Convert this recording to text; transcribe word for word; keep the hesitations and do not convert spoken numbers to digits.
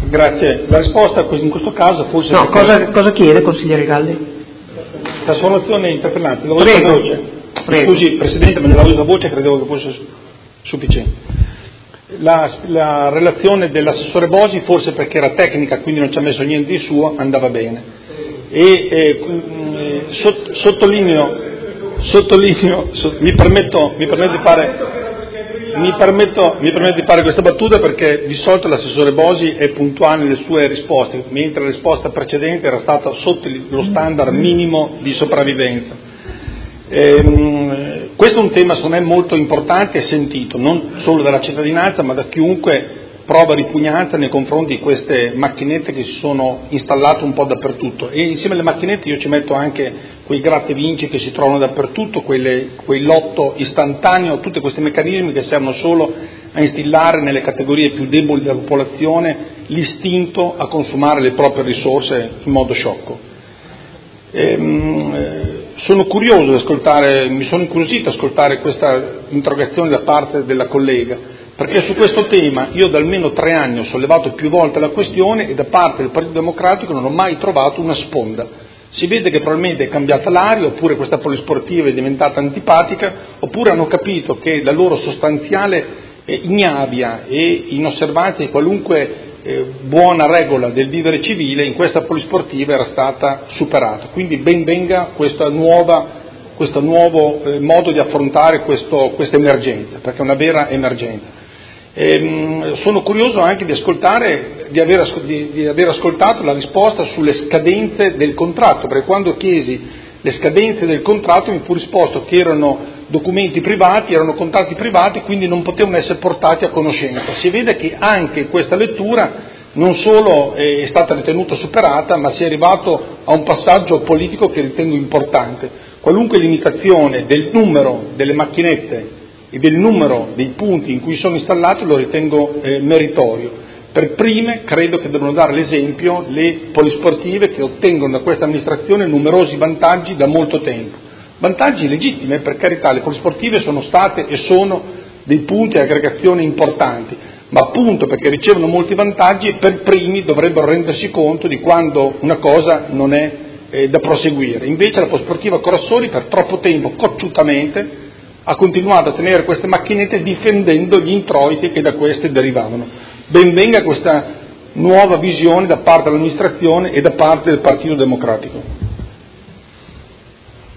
Grazie. La risposta in questo caso forse... No, cosa, cosa chiede, consigliere Galli? Trasformazione interpellante. La Prego. voce. Prego. Scusi, Presidente, ma nella voce a voce credevo che fosse sufficiente. La, la relazione dell'assessore Bosi, forse perché era tecnica, quindi non ci ha messo niente di suo, andava bene. E eh, sott, sottolineo, sottolineo so, mi, permetto, mi permetto di fare... Mi permetto, mi permetto di fare questa battuta perché di solito l'assessore Bosi è puntuale nelle sue risposte, mentre la risposta precedente era stata sotto lo standard minimo di sopravvivenza. Ehm, questo è un tema secondo me molto importante e sentito, non solo dalla cittadinanza ma da chiunque prova ripugnanza nei confronti di queste macchinette che si sono installate un po' dappertutto, e insieme alle macchinette io ci metto anche quei gratta e vinci che si trovano dappertutto, quelle, quei lotto istantaneo, tutti questi meccanismi che servono solo a instillare nelle categorie più deboli della popolazione l'istinto a consumare le proprie risorse in modo sciocco. Ehm, sono curioso di ascoltare, mi sono incuriosito ad ascoltare questa interrogazione da parte della collega, perché su questo tema io da almeno tre anni ho sollevato più volte la questione e da parte del Partito Democratico non ho mai trovato una sponda. Si vede che probabilmente è cambiata l'aria, oppure questa polisportiva è diventata antipatica, oppure hanno capito che la loro sostanziale eh, ignavia e inosservanza di qualunque eh, buona regola del vivere civile in questa polisportiva era stata superata. Quindi ben venga questa nuova, questo nuovo eh, modo di affrontare questo, questa emergenza, perché è una vera emergenza. E, sono curioso anche di ascoltare, di aver, di, di aver ascoltato la risposta sulle scadenze del contratto, perché quando chiesi le scadenze del contratto mi fu risposto che erano documenti privati, erano contratti privati, quindi non potevano essere portati a conoscenza. Si vede che anche questa lettura non solo è stata ritenuta superata, ma si è arrivato a un passaggio politico che ritengo importante. Qualunque limitazione del numero delle macchinette e del numero dei punti in cui sono installati lo ritengo eh, meritorio. Per prime credo che devono dare l'esempio le polisportive che ottengono da questa amministrazione numerosi vantaggi da molto tempo. Vantaggi legittimi, per carità, le polisportive sono state e sono dei punti di aggregazione importanti, ma appunto perché ricevono molti vantaggi per primi dovrebbero rendersi conto di quando una cosa non è eh, da proseguire. Invece la polisportiva Corassori per troppo tempo, cocciutamente, ha continuato a tenere queste macchinette difendendo gli introiti che da queste derivavano. Ben venga questa nuova visione da parte dell'amministrazione e da parte del Partito Democratico.